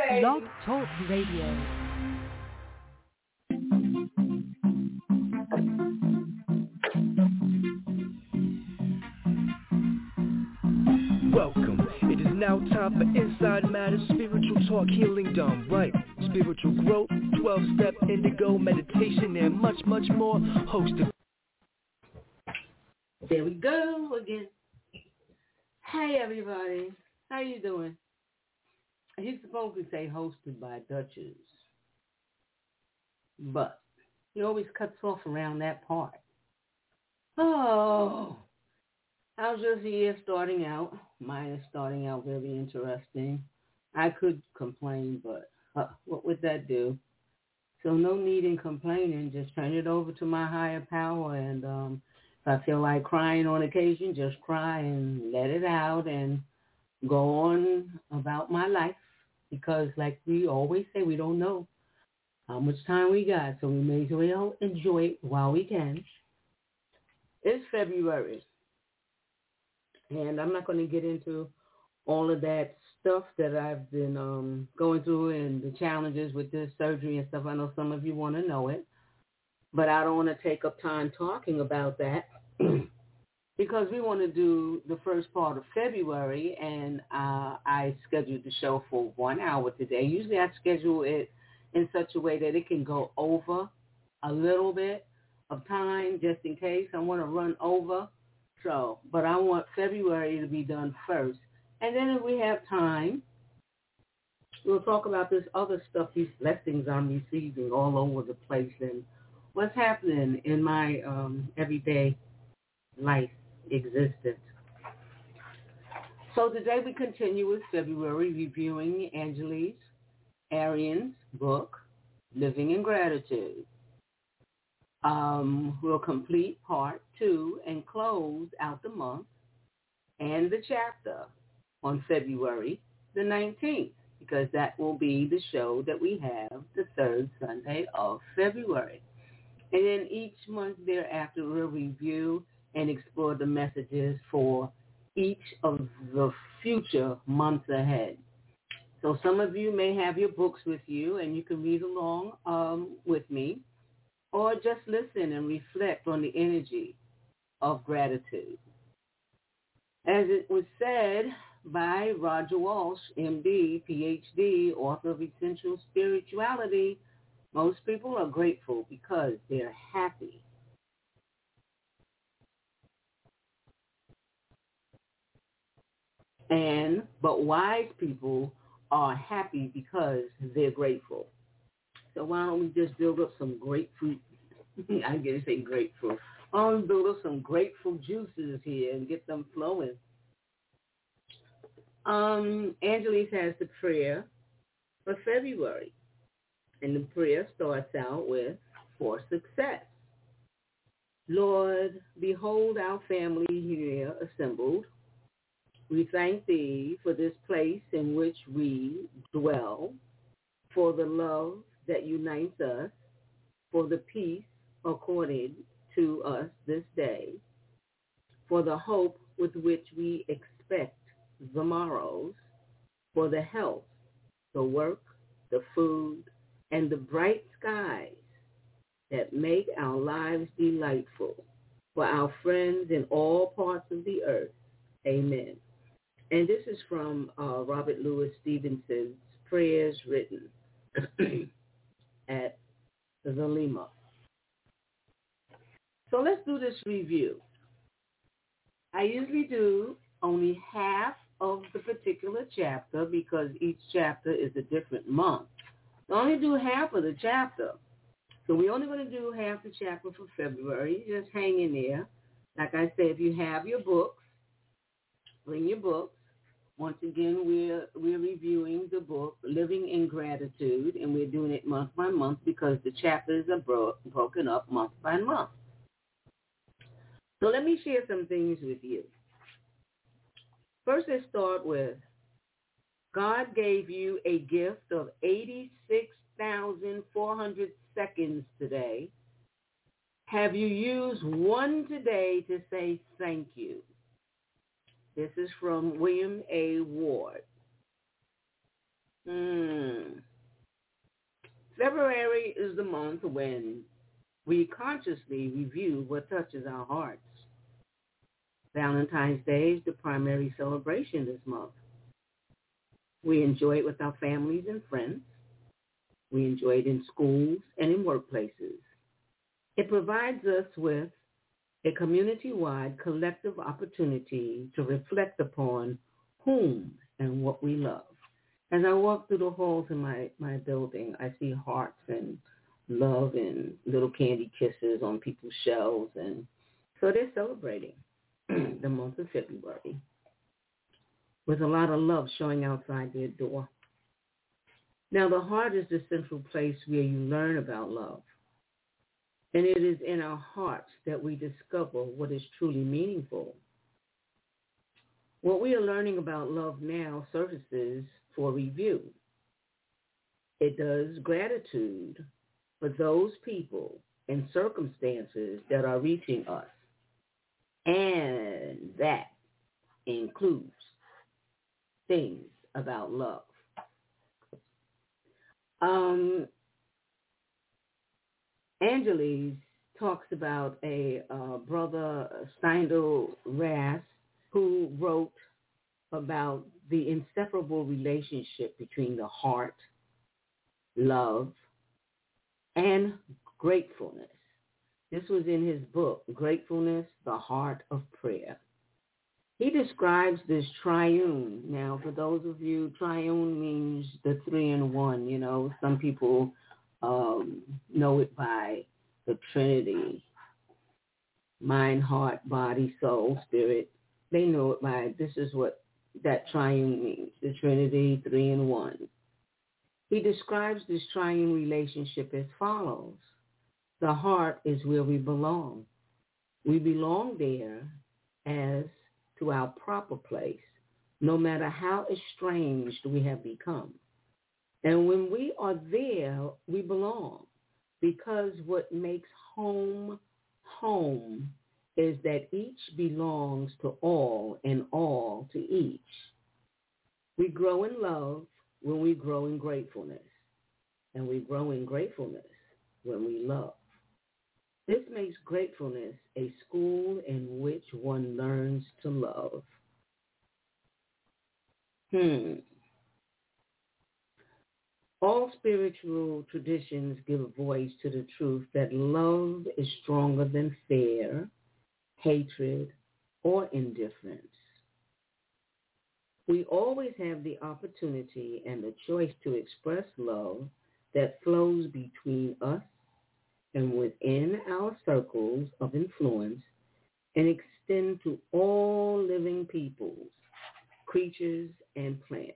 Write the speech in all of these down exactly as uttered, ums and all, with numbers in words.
Blog Talk Radio. Welcome. It is now time for Inside Matters, spiritual talk, healing done right. Spiritual growth, twelve-step indigo meditation, and much, much more. Hosted. There we go again. Hey, everybody. How you doing? He's supposed to say hosted by Duchess, but he always cuts off around that part. Oh, how's your year starting out? Mine is starting out very interesting. I could complain, but uh, what would that do? So no need in complaining. Just turn it over to my higher power, and um, if I feel like crying on occasion, just cry and let it out and go on about my life. Because like we always say, we don't know how much time we got, so we may as well enjoy it while we can. It's February, and I'm not going to get into all of that stuff that I've been um, going through and the challenges with this surgery and stuff. I know some of you want to know it, but I don't want to take up time talking about that because we want to do the first part of February, and uh, I scheduled the show for one hour today. Usually I schedule it in such a way that it can go over a little bit of time just in case I want to run over. So, but I want February to be done first. And then if we have time, we'll talk about this other stuff, these blessings I'm receiving all over the place and what's happening in my um, everyday life existence. So today we continue with February, reviewing Angeles Arian's book, Living in Gratitude. Um, we'll complete part two and close out the month and the chapter on February the nineteenth, because that will be the show that we have the third Sunday of February. And then each month thereafter we'll review and explore the messages for each of the future months ahead. So some of you may have your books with you, and you can read along um, with me, or just listen and reflect on the energy of gratitude. As it was said by Roger Walsh, M D, P H D, author of Essential Spirituality, most people are grateful because they're happy. And, but wise people are happy because they're grateful. So why don't we just build up some grapefruit, I'm going to say grapefruit. Why don't we build up some grapefruit juices here and get them flowing? Um, Angeles has the prayer for February. And the prayer starts out with, for success. Lord, behold our family here assembled. We thank thee for this place in which we dwell, for the love that unites us, for the peace accorded to us this day, for the hope with which we expect the morrows, for the health, the work, the food, and the bright skies that make our lives delightful, for our friends in all parts of the earth. Amen. And this is from uh, Robert Louis Stevenson's Prayers Written at the Lima. So let's do this review. I usually do only half of the particular chapter because each chapter is a different month. I only do half of the chapter. So we're only going to do half the chapter for February. Just hang in there. Like I said, if you have your books, bring your books. Once again, we're we're reviewing the book, Living in Gratitude, and we're doing it month by month because the chapters are bro- broken up month by month. So let me share some things with you. First, let's start with, God gave you a gift of eighty-six thousand four hundred seconds today. Have you used one today to say thank you? This is from William A. Ward. Hmm. February is the month when we consciously review what touches our hearts. Valentine's Day is the primary celebration this month. We enjoy it with our families and friends. We enjoy it in schools and in workplaces. It provides us with a community-wide collective opportunity to reflect upon whom and what we love. As I walk through the halls in my, my building, I see hearts and love and little candy kisses on people's shelves. And so they're celebrating the month of February with a lot of love showing outside their door. Now, the heart is the central place where you learn about love. And it is in our hearts that we discover what is truly meaningful. What we are learning about love now surfaces for review. It does gratitude for those people and circumstances that are reaching us. And that includes things about love. Um, Angeles talks about a uh, brother, Steindl Rast, who wrote about the inseparable relationship between the heart, love, and gratefulness. This was in his book, Gratefulness, the Heart of Prayer. He describes this triune. Now, for those of you, triune means the three in one. You know, some people um, know it by the Trinity, mind, heart, body, soul, spirit. They know it by, this is what that triune means, the Trinity, three in one. He describes this triune relationship as follows. The heart is where we belong. We belong there as to our proper place, no matter how estranged we have become. And when we are there, we belong, because what makes home home is that each belongs to all and all to each. We grow in love when we grow in gratefulness, and we grow in gratefulness when we love. This makes gratefulness a school in which one learns to love. Hmm. All spiritual traditions give voice to the truth that love is stronger than fear, hatred, or indifference. We always have the opportunity and the choice to express love that flows between us and within our circles of influence and extend to all living peoples, creatures, and plants.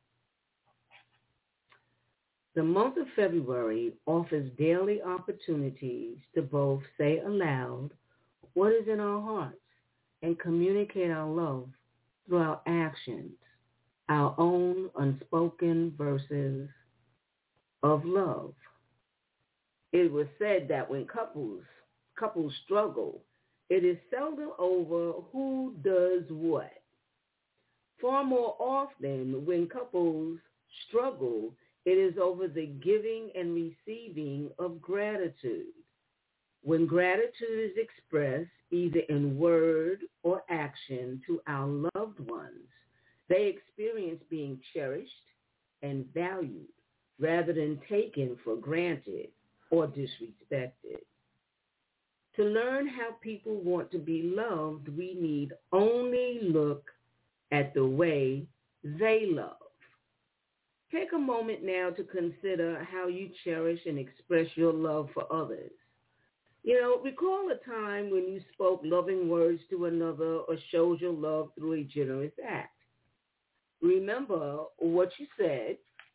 The month of February offers daily opportunities to both say aloud what is in our hearts and communicate our love through our actions, our own unspoken verses of love. It was said that when couples couples struggle, it is seldom over who does what. Far more often, when couples struggle, it is over the giving and receiving of gratitude. When gratitude is expressed either in word or action to our loved ones, they experience being cherished and valued rather than taken for granted or disrespected. To learn how people want to be loved, we need only look at the way they love. Take a moment now to consider how you cherish and express your love for others. You know, recall a time when you spoke loving words to another or showed your love through a generous act. Remember what you said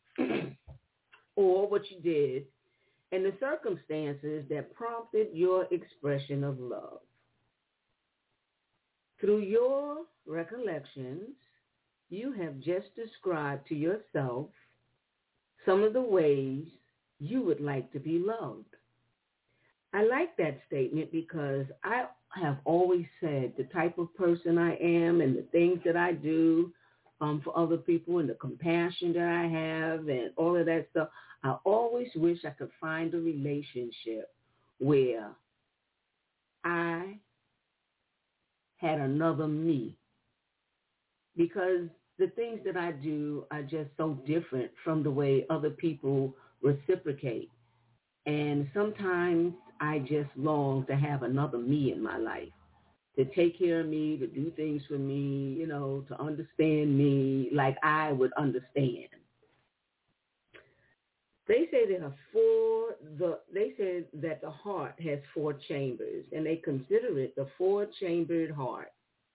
or what you did and the circumstances that prompted your expression of love. Through your recollections, you have just described to yourself some of the ways you would like to be loved. I like that statement because I have always said the type of person I am and the things that I do um, for other people and the compassion that I have and all of that stuff, I always wish I could find a relationship where I had another me, because the things that I do are just so different from the way other people reciprocate. And sometimes I just long to have another me in my life, to take care of me, to do things for me, you know, to understand me like I would understand. They say there are four, the, they say that the heart has four chambers, and they consider it the four-chambered heart.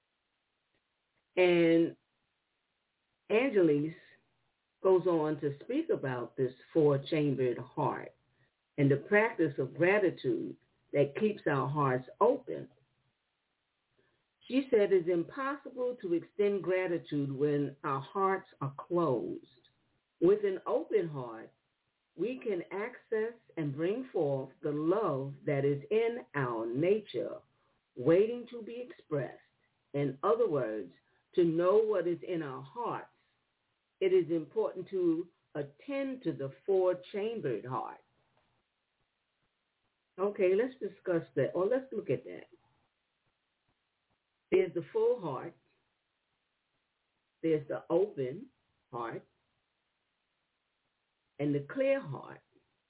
And Angeles goes on to speak about this four-chambered heart and the practice of gratitude that keeps our hearts open. She said it's impossible to extend gratitude when our hearts are closed. With an open heart, we can access and bring forth the love that is in our nature, waiting to be expressed. In other words, to know what is in our hearts, it is important to attend to the four-chambered heart. Okay, let's discuss that, or let's look at that. There's the full heart. There's the open heart and the clear heart.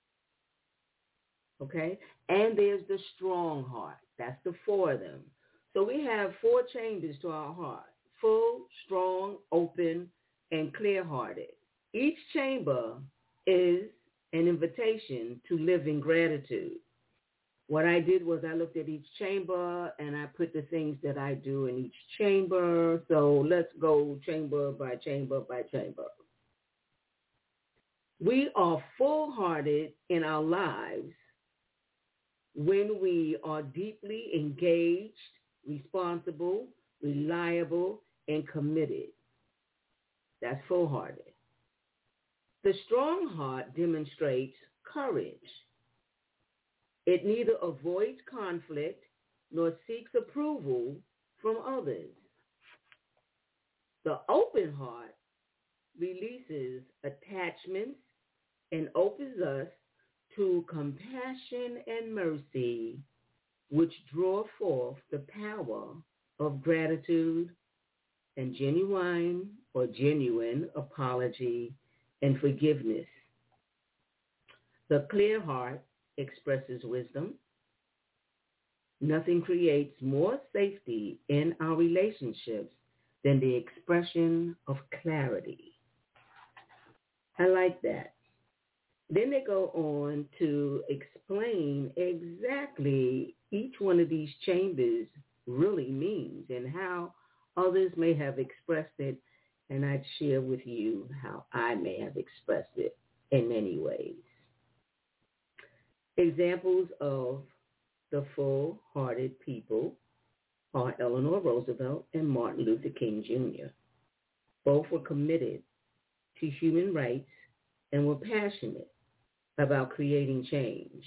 Okay? And there's the strong heart. That's the four of them. So we have four chambers to our heart: full, strong, open, and clear-hearted. Each chamber is an invitation to live in gratitude. What I did was I looked at each chamber and I put the things that I do in each chamber. So let's go chamber by chamber by chamber. We are full-hearted in our lives when we are deeply engaged, responsible, reliable, and committed. That's full-hearted. The strong heart demonstrates courage. It neither avoids conflict nor seeks approval from others. The open heart releases attachments and opens us to compassion and mercy, which draw forth the power of gratitude and genuine or genuine apology and forgiveness. The clear heart expresses wisdom. Nothing creates more safety in our relationships than the expression of clarity. I like that. Then they go on to explain exactly each one of these chambers really means and how others may have expressed it, and I'd share with you how I may have expressed it in many ways. Examples of the full-hearted people are Eleanor Roosevelt and Martin Luther King Junior Both were committed to human rights and were passionate about creating change.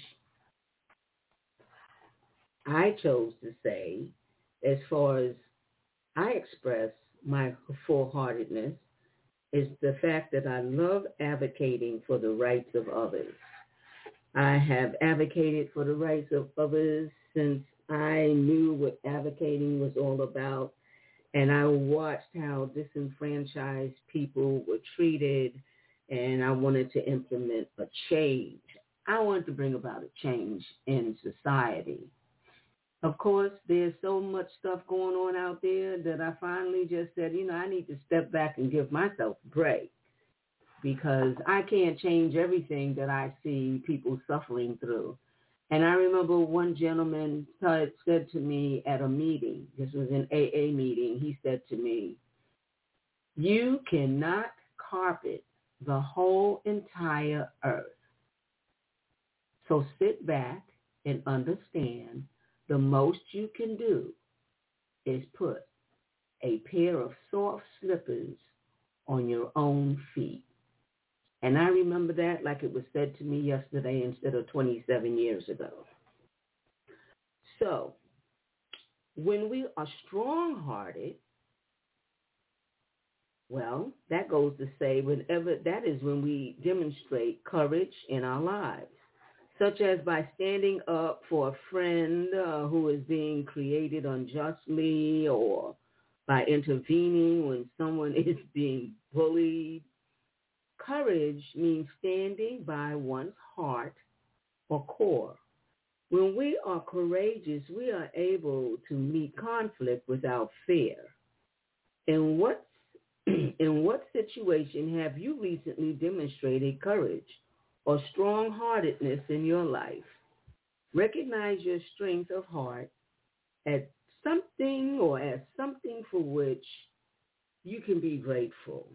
I chose to say, as far as I express my full-heartedness, is the fact that I love advocating for the rights of others. I have advocated for the rights of others since I knew what advocating was all about, and I watched how disenfranchised people were treated, and I wanted to implement a change. I wanted to bring about a change in society. Of course, there's so much stuff going on out there that I finally just said, you know, I need to step back and give myself a break, because I can't change everything that I see people suffering through. And I remember one gentleman said, said to me at a meeting, this was an A A meeting, he said to me, you cannot carpet the whole entire earth. So sit back and understand the most you can do is put a pair of soft slippers on your own feet. And I remember that like it was said to me yesterday instead of twenty-seven years ago. So when we are strong-hearted, Well, that goes to say whenever that is when we demonstrate courage in our lives, such as by standing up for a friend uh, who is being created unjustly, or by intervening when someone is being bullied. Courage means standing by one's heart or core. When we are courageous, we are able to meet conflict without fear. In what in what situation have you recently demonstrated courage or strong-heartedness in your life? Recognize your strength of heart as something or as something for which you can be grateful.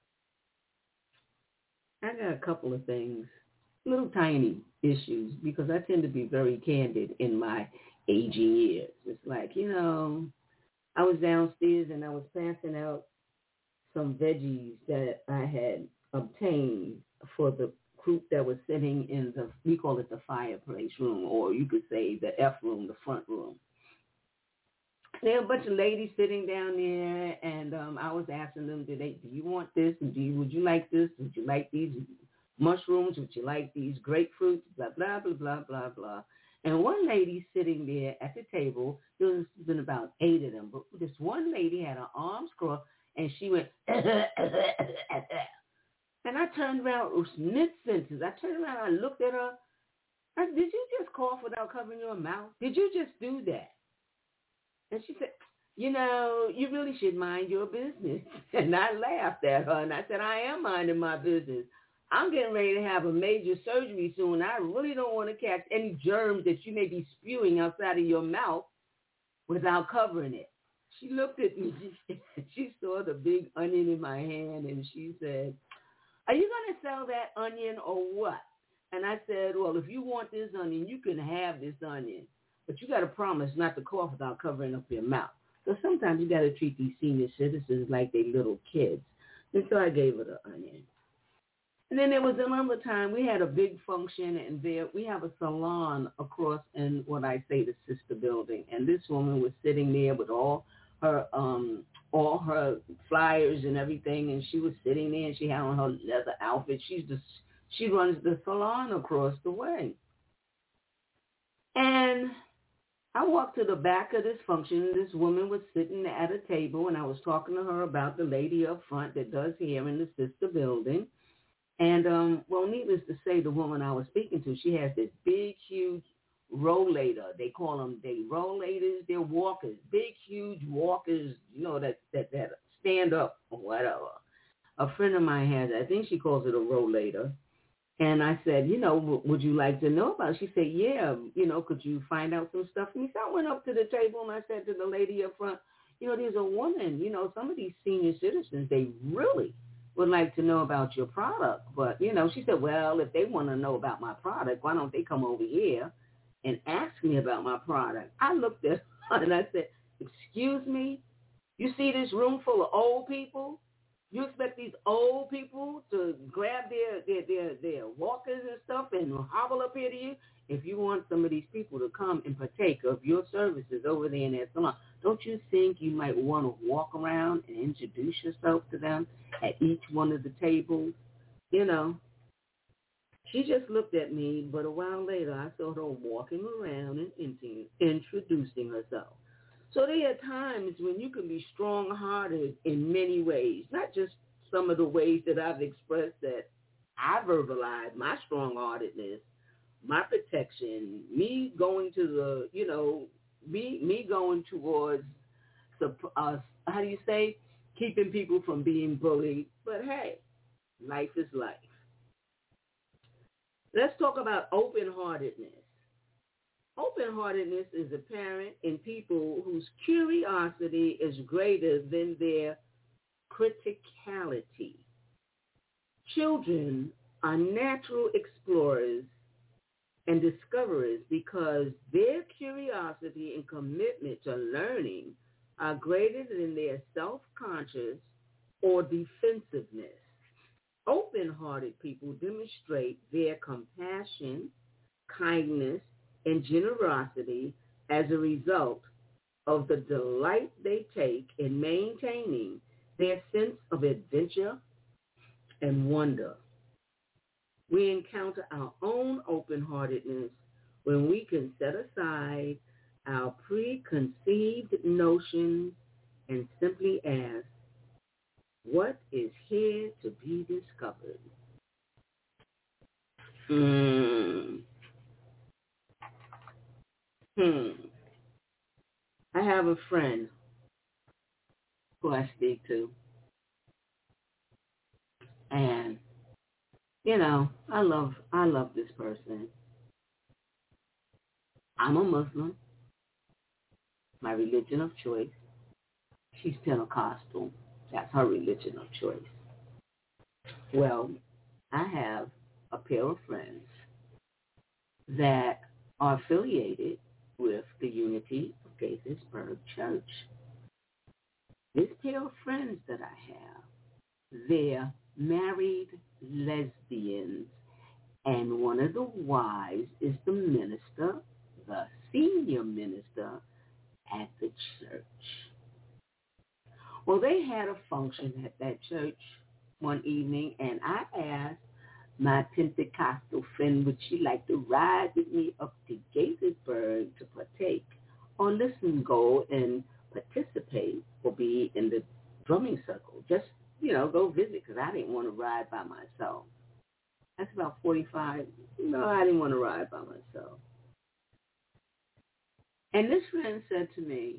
I got a couple of things, little tiny issues, because I tend to be very candid in my aging years. It's like, you know, I was downstairs and I was passing out some veggies that I had obtained for the group that was sitting in the, we call it the fireplace room, or you could say the F room, the front room. There were a bunch of ladies sitting down there, and um, I was asking them, "Do they? Do you want this? And do you, would you like this? Would you like these mushrooms? Would you like these grapefruits?" Blah blah blah blah blah blah. And one lady sitting there at the table, there was been about eight of them, but this one lady had her arms crossed, and she went, and I turned around, it was mid-sentence. I turned around, I looked at her. I said, "Did you just cough without covering your mouth? Did you just do that?" And she said, "You know, you really should mind your business." And I laughed at her, and I said, "I am minding my business. I'm getting ready to have a major surgery soon. I really don't want to catch any germs that you may be spewing outside of your mouth without covering it." She looked at me. She saw the big onion in my hand, and she said, "Are you going to sell that onion or what?" And I said, "Well, if you want this onion, you can have this onion. But you got to promise not to cough without covering up your mouth." So sometimes you got to treat these senior citizens like they little kids. And so I gave her the onion. And then there was another time we had a big function, and there we have a salon across in what I say the sister building. And this woman was sitting there with all her um all her flyers and everything, and she was sitting there, and she had on her leather outfit. She's the she runs the salon across the way. And I walked to the back of this function. This woman was sitting at a table, and I was talking to her about the lady up front that does hair in the sister building. And, um, well, needless to say, the woman I was speaking to, she has this big, huge rollator. They call them, they rollators, they're walkers, big, huge walkers, you know, that, that, that stand up or whatever. A friend of mine has, I think she calls it a rollator. And I said, you know, w- would you like to know about it? She said, yeah, you know, could you find out some stuff for me? So I went up to the table and I said to the lady up front, you know, there's a woman, you know, some of these senior citizens, they really would like to know about your product. But, you know, she said, well, if they want to know about my product, why don't they come over here and ask me about my product? I looked at her and I said, excuse me, you see this room full of old people? You expect these old people to grab their, their, their, their walkers and stuff and hobble up here to you? If you want some of these people to come and partake of your services over there in that salon, don't you think you might want to walk around and introduce yourself to them at each one of the tables? You know, she just looked at me, but a while later I saw her walking around and in- introducing herself. So there are times when you can be strong-hearted in many ways, not just some of the ways that I've expressed that I verbalize my strong-heartedness, my protection, me going to the, you know, me me going towards, uh, how do you say, keeping people from being bullied. But hey, life is life. Let's talk about open-heartedness. Open-heartedness is apparent in people whose curiosity is greater than their criticality. Children are natural explorers and discoverers because their curiosity and commitment to learning are greater than their self-conscious or defensiveness. Open-hearted people demonstrate their compassion, kindness, and generosity as a result of the delight they take in maintaining their sense of adventure and wonder. We encounter our own open-heartedness when we can set aside our preconceived notions and simply ask, what is here to be discovered? Hmm. Hmm. I have a friend who I speak to. And, you know, I love I love this person. I'm a Muslim, my religion of choice. She's Pentecostal. That's her religion of choice. Well, I have a pair of friends that are affiliated with the Unity of Gaithersburg Church. This pair of friends that I have, they're married lesbians, and one of the wives is the minister, the senior minister at the church. Well, they had a function at that church one evening, and I asked my Pentecostal friend, would she like to ride with me up to Gaithersburg to partake or listen, go and participate or be in the drumming circle? Just, you know, go visit, because I didn't want to ride by myself. That's about forty-five. No, I didn't want to ride by myself. And this friend said to me,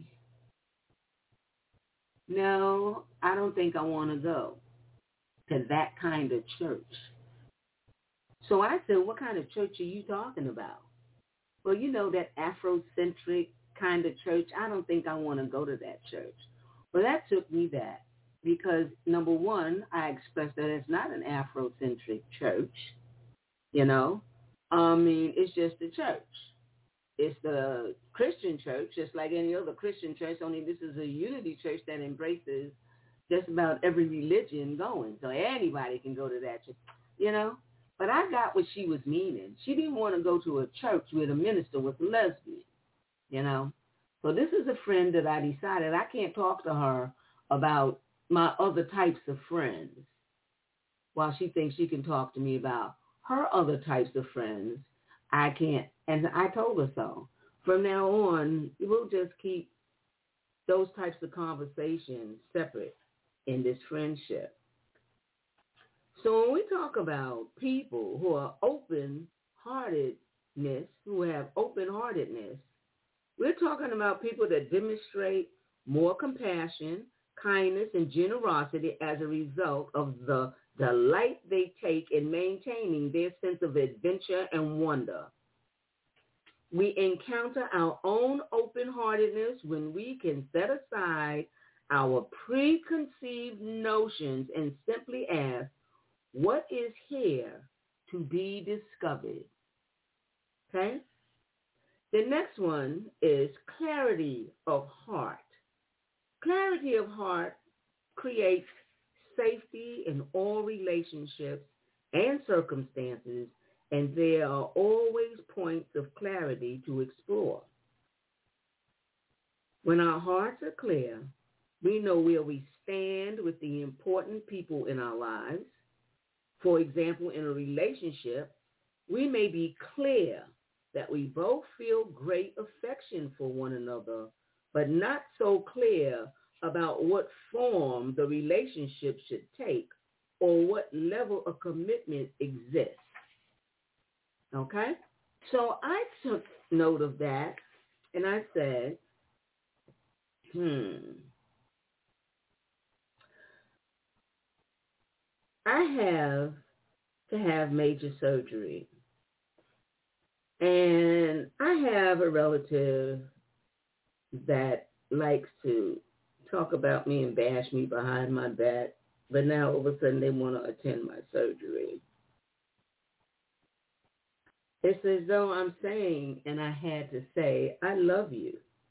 no, I don't think I want to go to that kind of church. So I said, what kind of church are you talking about? Well, you know, that Afrocentric kind of church. I don't think I want to go to that church. Well, that took me back because, number one, I expressed that it's not an Afrocentric church, you know. I mean, it's just a church. It's the Christian church, just like any other Christian church, only this is a unity church that embraces just about every religion going. So anybody can go to that church, you know. But I got what she was meaning. She didn't want to go to a church where the minister was a lesbian, you know. So this is a friend that I decided I can't talk to her about my other types of friends while she thinks she can talk to me about her other types of friends. I can't. And I told her so. From now on, we'll just keep those types of conversations separate in this friendship. So when we talk about people who are open-heartedness, who have open-heartedness, we're talking about people that demonstrate more compassion, kindness, and generosity as a result of the delight they take in maintaining their sense of adventure and wonder. We encounter our own open-heartedness when we can set aside our preconceived notions and simply ask, what is here to be discovered? Okay? The next one is clarity of heart. Clarity of heart creates safety in all relationships and circumstances, and there are always points of clarity to explore. When our hearts are clear, we know where we stand with the important people in our lives. For example, in a relationship, we may be clear that we both feel great affection for one another, but not so clear about what form the relationship should take or what level of commitment exists. Okay? So I took note of that, and I said, hmm, I have to have major surgery. And I have a relative that likes to talk about me and bash me behind my back, but now all of a sudden they want to attend my surgery. It's as though I'm saying, and I had to say, I love you,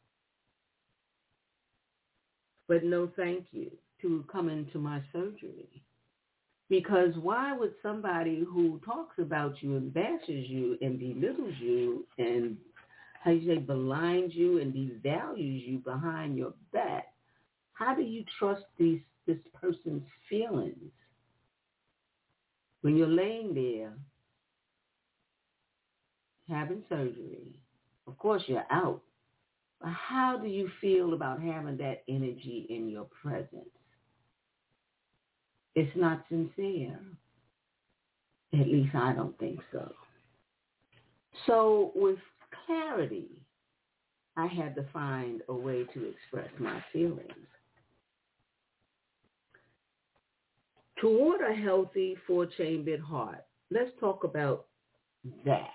but no thank you to come into my surgery. Because why would somebody who talks about you and bashes you and belittles you and, how you say, maligns you and devalues you behind your back, how do you trust these this person's feelings. When you're laying there having surgery, of course you're out. But how do you feel about having that energy in your presence? It's not sincere. At least I don't think so. So with clarity, I had to find a way to express my feelings. Toward a healthy four-chambered heart, let's talk about that.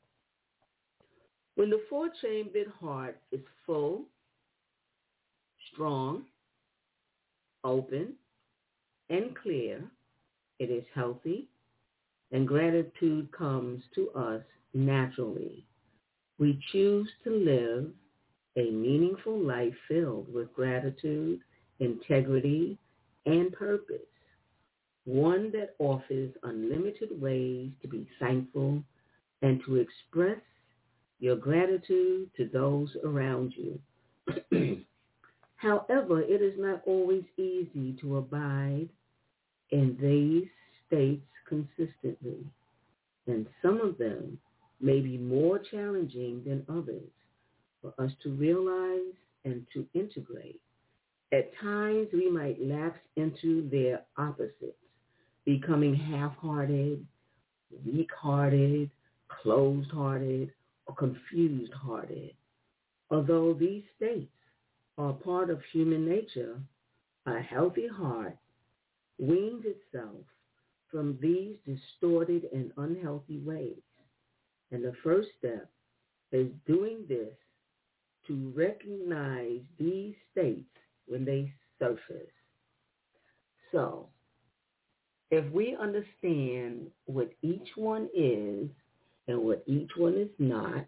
When the four-chambered heart is full, strong, open, and clear, it is healthy, and gratitude comes to us naturally. We choose to live a meaningful life filled with gratitude, integrity, and purpose, one that offers unlimited ways to be thankful and to express your gratitude to those around you. However, it is not always easy to abide in these states consistently, and some of them may be more challenging than others for us to realize and to integrate. At times, we might lapse into their opposites, becoming half-hearted, weak-hearted, closed-hearted, or confused-hearted. Although these states are part of human nature, a healthy heart weans itself from these distorted and unhealthy ways. And the first step is doing this to recognize these states when they surface. So, if we understand what each one is and what each one is not,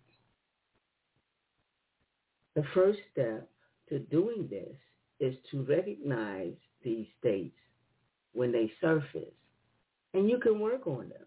the first step to doing this is to recognize these states when they surface, and you can work on them.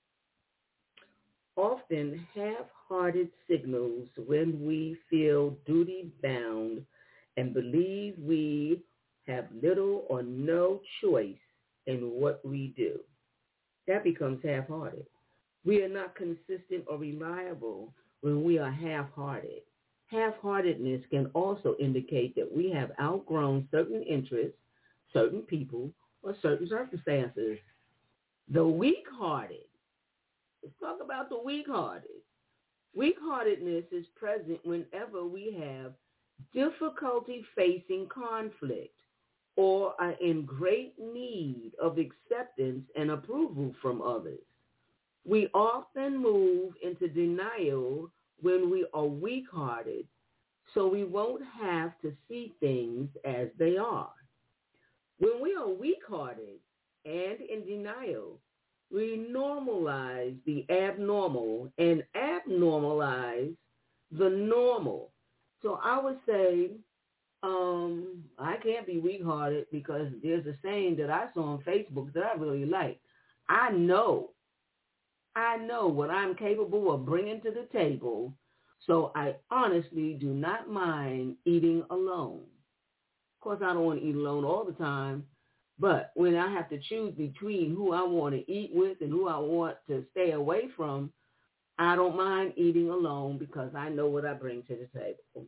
Often half-hearted signals when we feel duty-bound and believe we have little or no choice in what we do. That becomes half-hearted. We are not consistent or reliable when we are half-hearted. Half-heartedness can also indicate that we have outgrown certain interests, certain people, or certain circumstances. The weak-hearted, let's talk about the weak-hearted. Weak-heartedness is present whenever we have difficulty facing conflict or are in great need of acceptance and approval from others. We often move into denial when we are weak-hearted, so we won't have to see things as they are. When we are weak-hearted and in denial, we normalize the abnormal and abnormalize the normal. So I would say um, I can't be weak-hearted because there's a saying that I saw on Facebook that I really like. I know, I know what I'm capable of bringing to the table, so I honestly do not mind eating alone. Of course, I don't want to eat alone all the time, but when I have to choose between who I want to eat with and who I want to stay away from, I don't mind eating alone because I know what I bring to the table.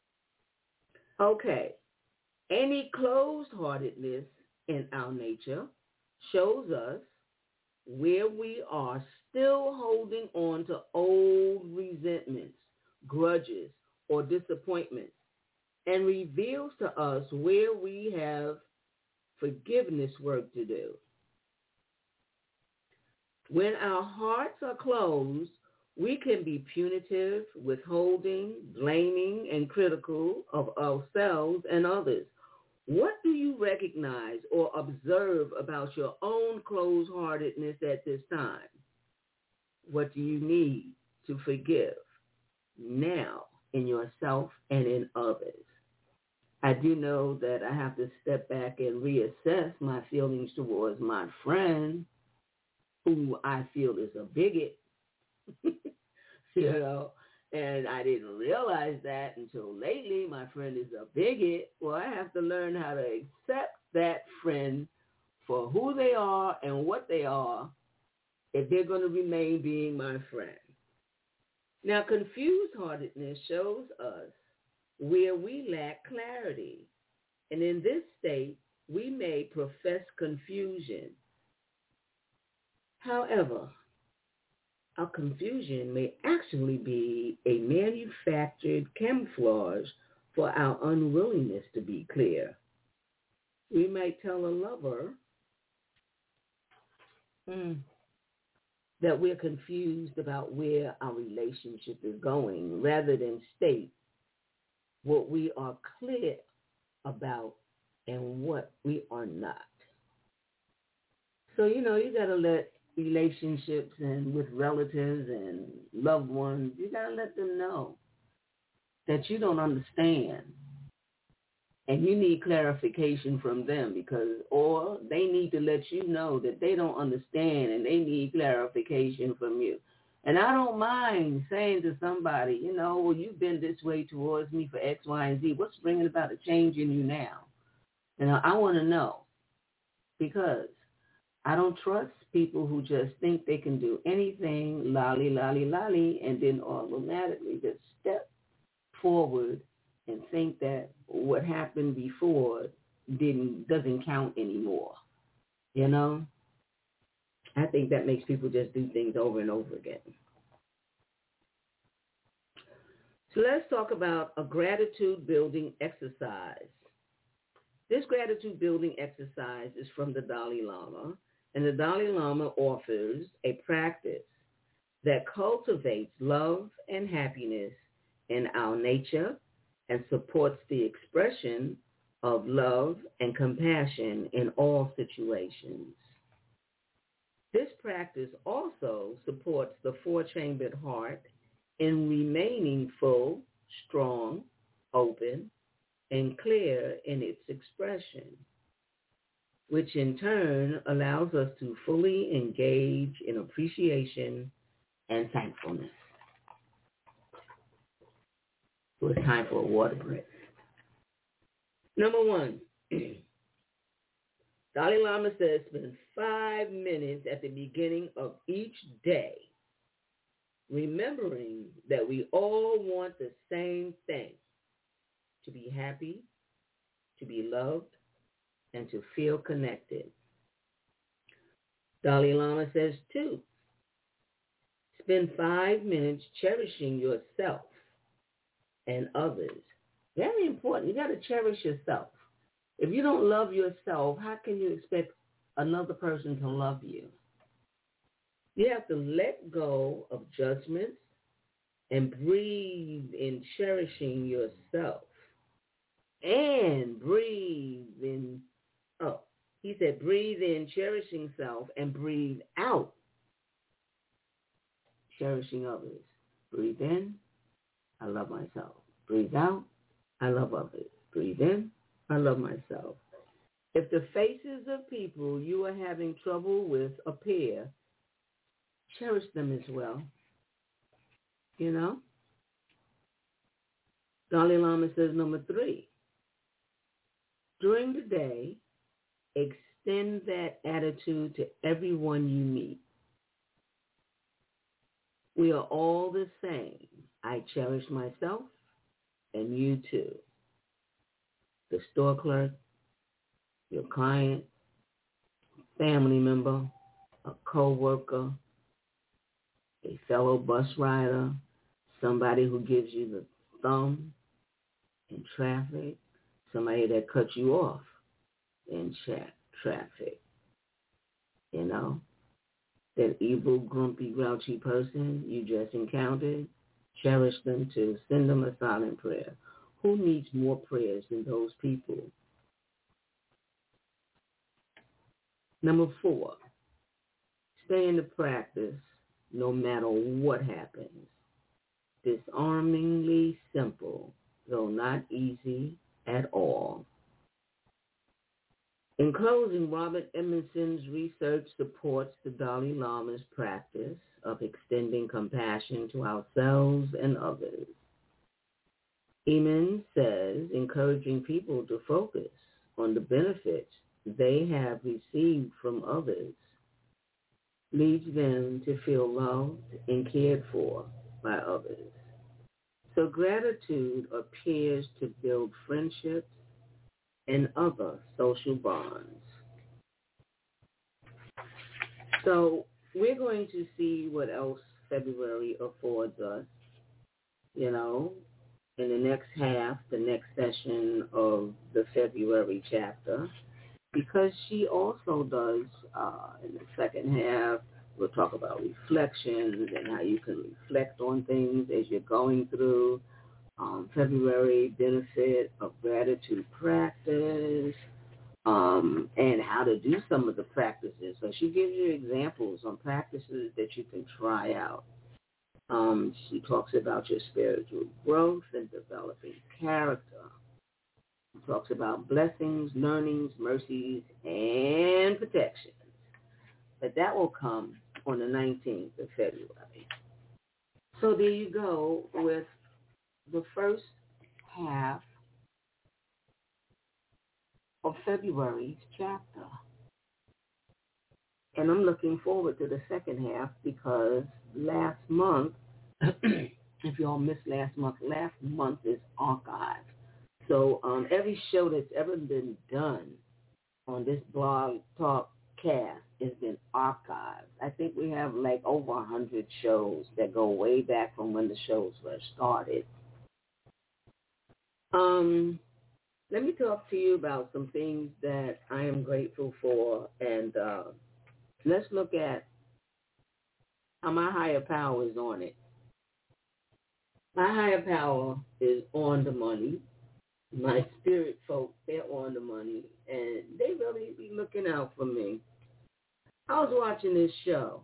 Okay, any closed-heartedness in our nature shows us where we are still holding on to old resentments, grudges, or disappointments, and reveals to us where we have forgiveness work to do. When our hearts are closed, we can be punitive, withholding, blaming, and critical of ourselves and others. What do you recognize or observe about your own closed-heartedness at this time? What do you need to forgive now in yourself and in others? I do know that I have to step back and reassess my feelings towards my friend, who I feel is a bigot, you know, and I didn't realize that until lately. My friend is a bigot. Well, I have to learn how to accept that friend for who they are and what they are if they're going to remain being my friend. Now, confused-heartedness shows us where we lack clarity. And in this state, we may profess confusion. However, our confusion may actually be a manufactured camouflage for our unwillingness to be clear. We might tell a lover mm, that we're confused about where our relationship is going rather than state what we are clear about and what we are not. So, you know, you got to let relationships and with relatives and loved ones, you got to let them know that you don't understand and you need clarification from them, because, or they need to let you know that they don't understand and they need clarification from you. And I don't mind saying to somebody, you know, well, you've been this way towards me for X, Y, and Z. What's bringing about a change in you now? And I, I want to know, because I don't trust people who just think they can do anything, lolly, lolly, lolly, and then automatically just step forward and think that what happened before didn't doesn't count anymore. You know? I think that makes people just do things over and over again. So let's talk about a gratitude building exercise. This gratitude building exercise is from the Dalai Lama, and the Dalai Lama offers a practice that cultivates love and happiness in our nature and supports the expression of love and compassion in all situations. This practice also supports the four-chambered heart in remaining full, strong, open, and clear in its expression, which in turn allows us to fully engage in appreciation and thankfulness. So it's time for a water break. Number one, Dalai Lama says spend five minutes at the beginning of each day remembering that we all want the same thing: to be happy, to be loved, and to feel connected. Dalai Lama says, two, spend five minutes cherishing yourself and others. Very important. You got to cherish yourself. If you don't love yourself, how can you expect another person to love you? You have to let go of judgments and breathe in cherishing yourself. And breathe in, oh, he said breathe in cherishing self and breathe out cherishing others. Breathe in, I love myself. Breathe out, I love others. Breathe in, I love myself. If the faces of people you are having trouble with appear, cherish them as well. You know? Dalai Lama says, number three, during the day, extend that attitude to everyone you meet. We are all the same. I cherish myself, and you too. The store clerk, your client, family member, a co-worker, a fellow bus rider, somebody who gives you the thumb in traffic, somebody that cuts you off in tra- traffic, you know, that evil, grumpy, grouchy person you just encountered, cherish them too. Send them a silent prayer. Who needs more prayers than those people? Number four, stay in the practice no matter what happens. Disarmingly simple, though not easy at all. In closing, Robert Emerson's research supports the Dalai Lama's practice of extending compassion to ourselves and others. Eamon says encouraging people to focus on the benefits they have received from others leads them to feel loved and cared for by others. So gratitude appears to build friendships and other social bonds. So we're going to see what else February affords us, you know, in the next half, the next session of the February chapter, because she also does, uh, in the second half, we'll talk about reflections and how you can reflect on things as you're going through um, February, benefit of gratitude practice, um, and how to do some of the practices. So she gives you examples on practices that you can try out. Um, she talks about your spiritual growth and developing character. She talks about blessings, learnings, mercies, and protections. But that will come on the nineteenth of February. So there you go with the first half of February's chapter. And I'm looking forward to the second half because last month, if y'all missed last month, last month is archived. So um, every show that's ever been done on this blog talk cast has been archived. I think we have like over one hundred shows that go way back from when the shows first started. Um, let me talk to you about some things that I am grateful for, and uh, let's look at how my higher power is on it. My higher power is on the money. My spirit folk, they're on the money, and they really be looking out for me. I was watching this show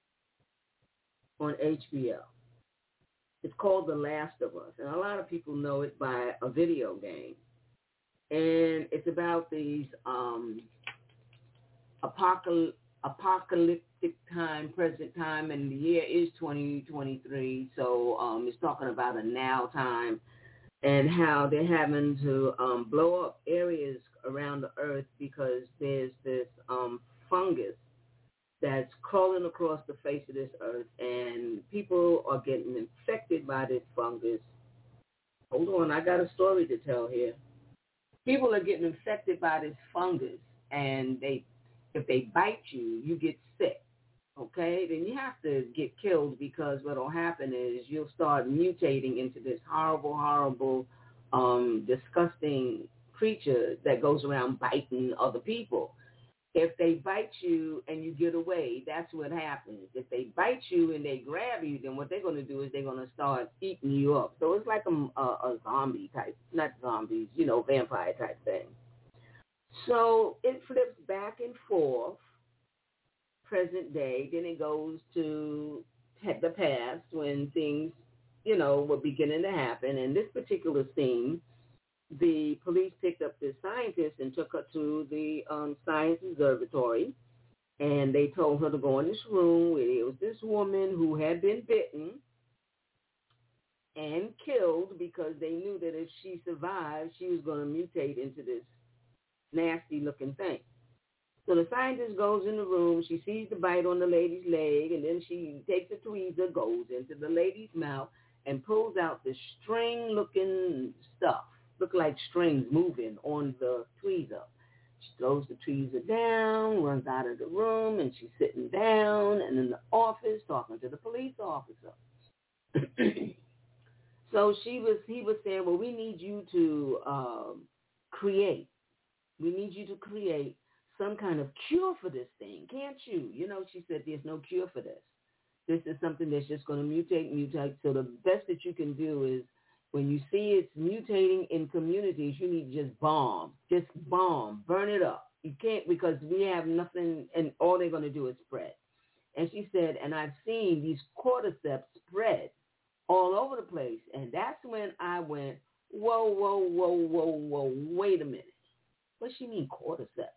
on H B O. It's called The Last of Us, and a lot of people know it by a video game. And it's about these um, apocal- apocalyptic time, present time, and the year is twenty twenty-three, so um, it's talking about a now time and how they're having to um, blow up areas around the earth because there's this um, fungus that's crawling across the face of this earth, and people are getting infected by this fungus. Hold on, I got a story to tell here. People are getting infected by this fungus, and they, if they bite you, you get sick, okay? Then you have to get killed because what will happen is you'll start mutating into this horrible, horrible, um, disgusting creature that goes around biting other people. If they bite you and you get away, that's what happens. If they bite you and they grab you, then what they're going to do is they're going to start eating you up. So it's like a, a, a zombie type, not zombies, you know, vampire type thing. So it flips back and forth, present day. Then it goes to the past when things, you know, were beginning to happen. And this particular scene, the police picked up this scientist and took her to the um, science observatory, and they told her to go in this room where there was this woman who had been bitten and killed because they knew that if she survived, she was going to mutate into this nasty-looking thing. So the scientist goes in the room. She sees the bite on the lady's leg, and then she takes a tweezer, goes into the lady's mouth, and pulls out this string-looking stuff. Look like strings moving on the tweezer. She throws the tweezer down, runs out of the room, and she's sitting down and in the office talking to the police officer. So she was, he was saying, well, we need you to um, create. We need you to create some kind of cure for this thing, can't you? You know, she said, there's no cure for this. This is something that's just going to mutate, mutate. So the best that you can do is, when you see it's mutating in communities, you need to just bomb, just bomb, burn it up. You can't, because we have nothing, and all they're going to do is spread. And she said, and I've seen these cordyceps spread all over the place. And that's when I went, whoa, whoa, whoa, whoa, whoa, wait a minute. What does she mean, cordyceps?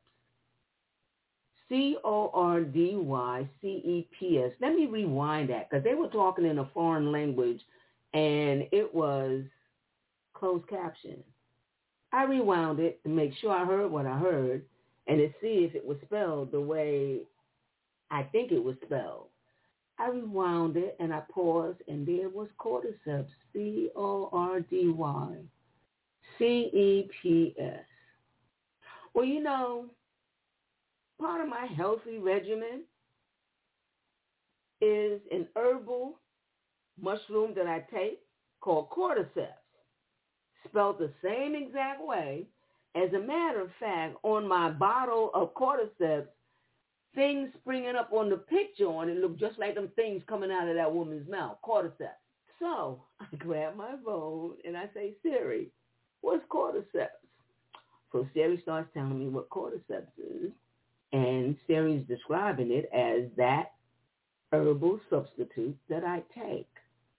C O R D Y C E P S. Let me rewind that, because they were talking in a foreign language, and it was closed caption. I rewound it to make sure I heard what I heard, and to see if it was spelled the way I think it was spelled. I rewound it, and I paused, and there was cordyceps, C O R D Y, C E P S. Well, you know, part of my healthy regimen is an herbal mushroom that I take called cordyceps, spelled the same exact way. As a matter of fact, on my bottle of cordyceps, things springing up on the picture on it look just like them things coming out of that woman's mouth, cordyceps. So I grab my phone and I say, Siri, what's cordyceps? So Siri starts telling me what cordyceps is, and Siri's describing it as that herbal substitute that I take.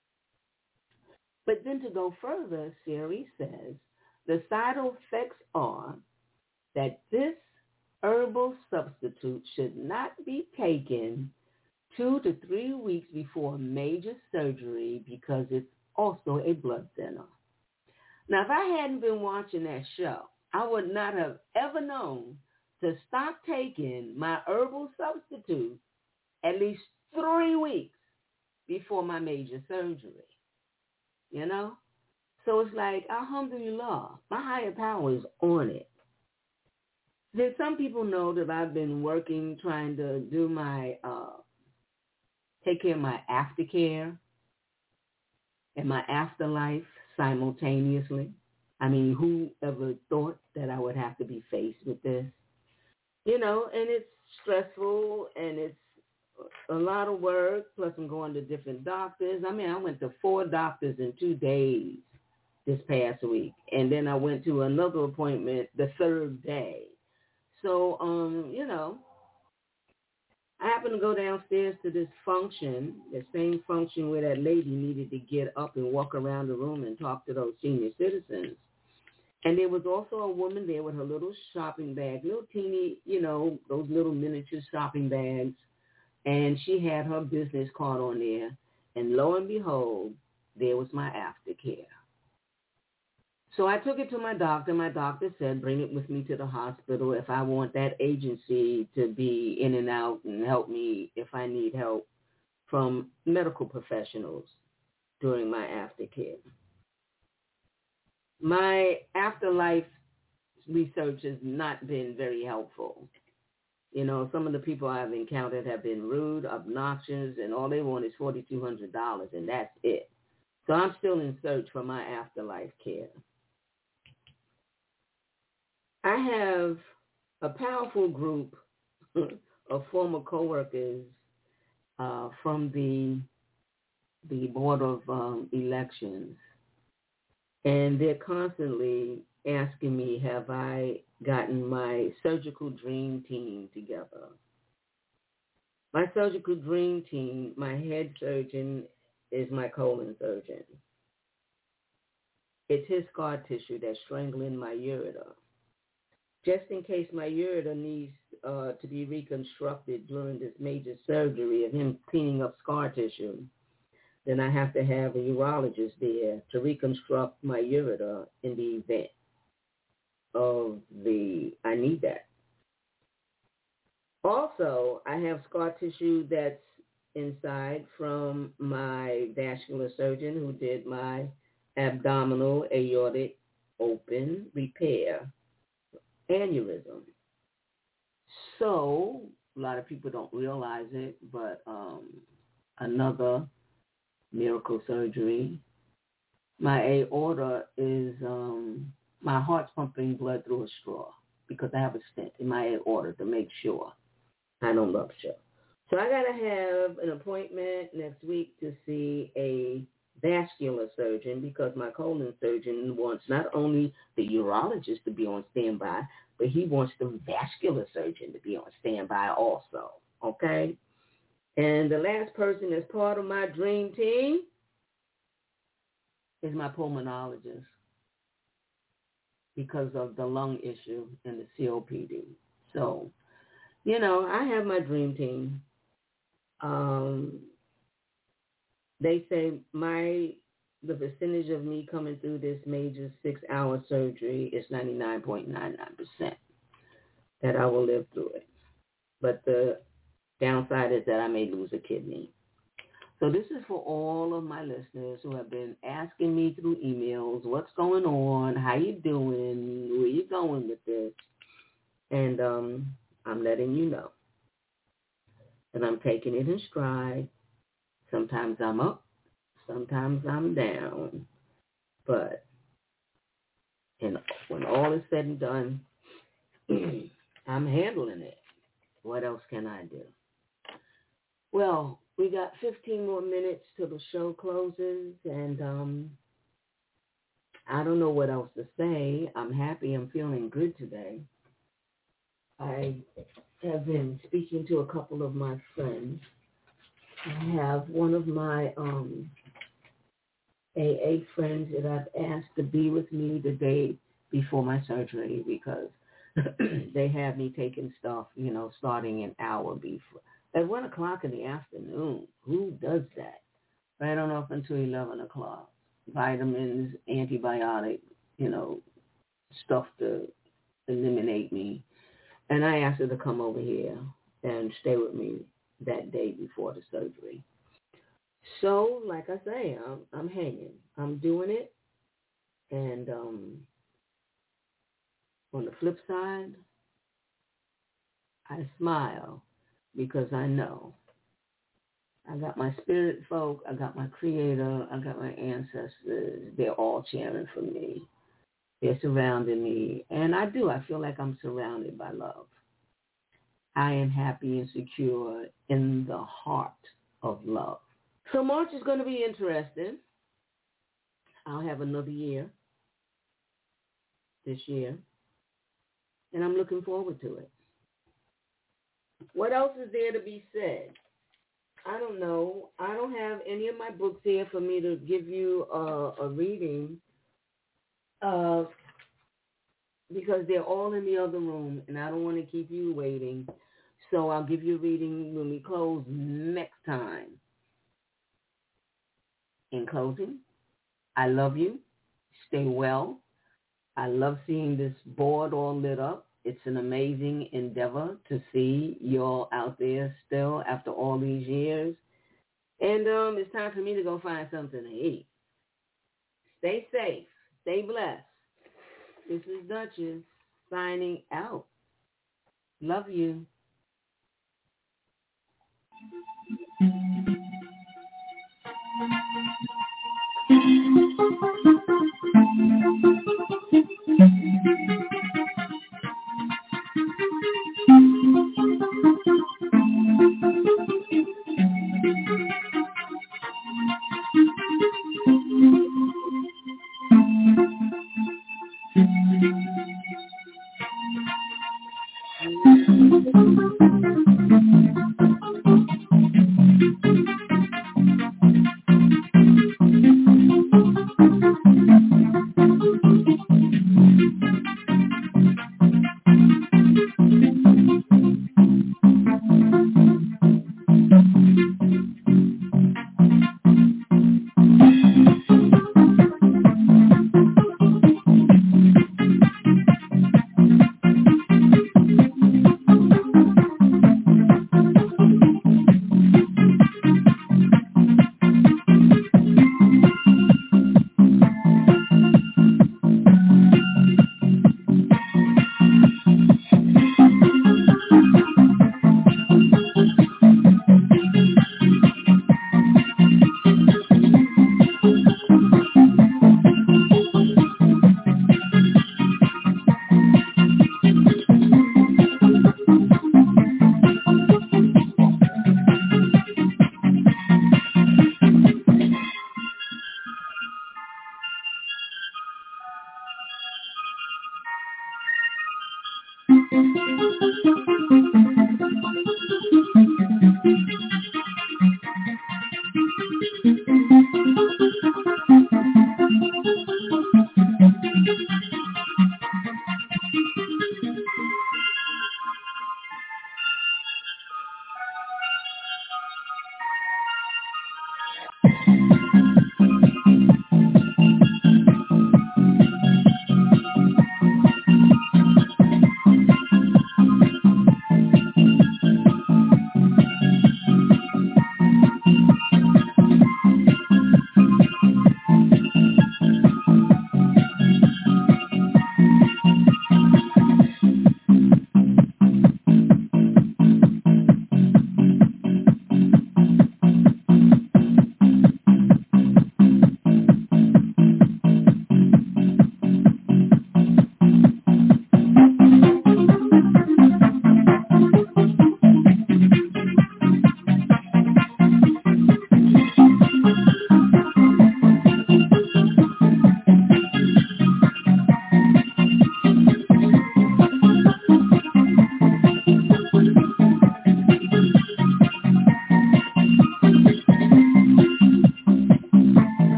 But then to go further, Siri says the side effects are that this herbal substitute should not be taken two to three weeks before major surgery because it's also a blood thinner. Now, if I hadn't been watching that show, I would not have ever known to stop taking my herbal substitute at least three weeks before my major surgery. You know? So it's like, alhamdulillah, my higher power is on it. Then some people know that I've been working, trying to do my, uh, take care of my aftercare and my afterlife simultaneously. I mean, who ever thought that I would have to be faced with this? You know, and it's stressful and it's a lot of work, plus I'm going to different doctors. I mean, I went to four doctors in two days this past week, and then I went to another appointment the third day. So, um, you know, I happened to go downstairs to this function, the same function where that lady needed to get up and walk around the room and talk to those senior citizens. And there was also a woman there with her little shopping bag, little teeny, you know, those little miniature shopping bags. And she had her business card on there. And lo and behold, there was my aftercare. So I took it to my doctor. My doctor said, bring it with me to the hospital if I want that agency to be in and out and help me if I need help from medical professionals during my aftercare. My afterlife research has not been very helpful. You know, some of the people I've encountered have been rude, obnoxious, and all they want is four thousand two hundred dollars, and that's it. So I'm still in search for my afterlife care. I have a powerful group of former coworkers uh, from the the Board of um, Elections, and they're constantly asking me, have I gotten my surgical dream team together? My surgical dream team, my head surgeon is my colon surgeon. It's his scar tissue that's strangling my ureter. Just in case my ureter needs uh, to be reconstructed during this major surgery of him cleaning up scar tissue, then I have to have a urologist there to reconstruct my ureter in the event of the, I need that. Also, I have scar tissue that's inside from my vascular surgeon who did my abdominal aortic open repair aneurysm. So, a lot of people don't realize it, but um, another miracle surgery, my aorta is, um, my heart's pumping blood through a straw because I have a stent in my aorta to make sure I don't rupture. So I got to have an appointment next week to see a vascular surgeon because my colon surgeon wants not only the urologist to be on standby, but he wants the vascular surgeon to be on standby also, okay? And the last person that's part of my dream team is my pulmonologist because of the lung issue and the C O P D. So, you know, I have my dream team. Um, they say my the percentage of me coming through this major six-hour surgery is ninety-nine point nine nine percent. that I will live through it. But the downside is that I may lose a kidney. So this is for all of my listeners who have been asking me through emails, what's going on, how you doing, where you going with this? And um, I'm letting you know. And I'm taking it in stride. Sometimes I'm up, sometimes I'm down. But and when all is said and done, I'm handling it. What else can I do? Well, we got fifteen more minutes till the show closes, and um, I don't know what else to say. I'm happy. I'm feeling good today. I have been speaking to a couple of my friends. I have one of my um, A A friends that I've asked to be with me the day before my surgery because they have me taking stuff, you know, starting an hour before. At one o'clock in the afternoon, who does that? Right on up until eleven o'clock. Vitamins, antibiotic, you know, stuff to eliminate me. And I asked her to come over here and stay with me that day before the surgery. So, like I say, I'm, I'm hanging. I'm doing it. And um, on the flip side, I smile because I know I got my spirit folk, I got my creator, I got my ancestors. They're all cheering for me. They're surrounding me. And I do. I feel like I'm surrounded by love. I am happy and secure in the heart of love. So March is going to be interesting. I'll have another year this year. And I'm looking forward to it. What else is there to be said? I don't know. I don't have any of my books here for me to give you a, a reading uh, because they're all in the other room, and I don't want to keep you waiting. So I'll give you a reading when we close next time. In closing, I love you. Stay well. I love seeing this board all lit up. It's an amazing endeavor to see you all out there still after all these years. And um, it's time for me to go find something to eat. Stay safe. Stay blessed. This is Duchess signing out. Love you.